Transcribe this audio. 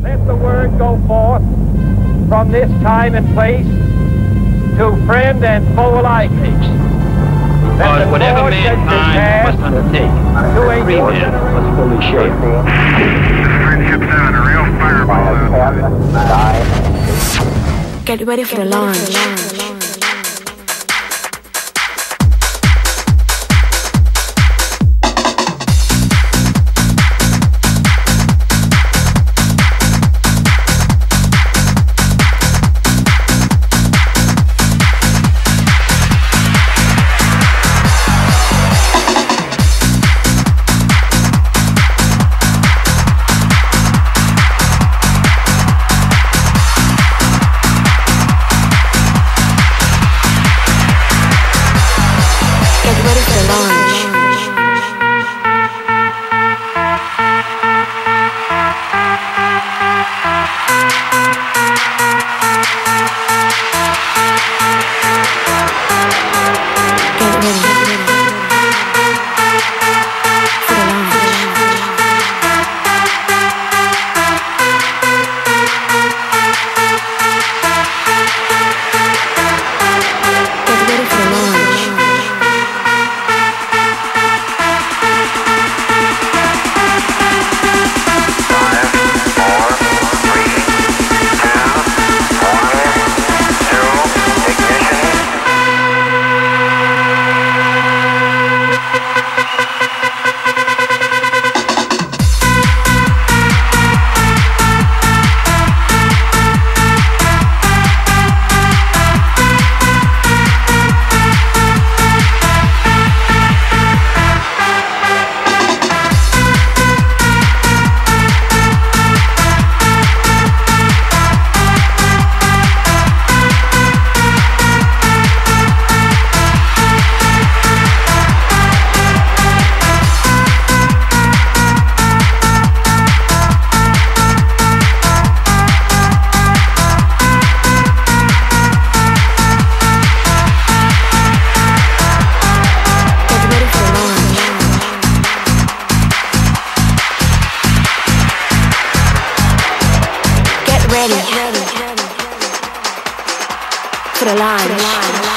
Let the word go forth from this time and place to friend and foe alike. Because whatever mankind must undertake, free men must fully share. Friendship 7, a real fireball out. Get ready for the launch. For the launch.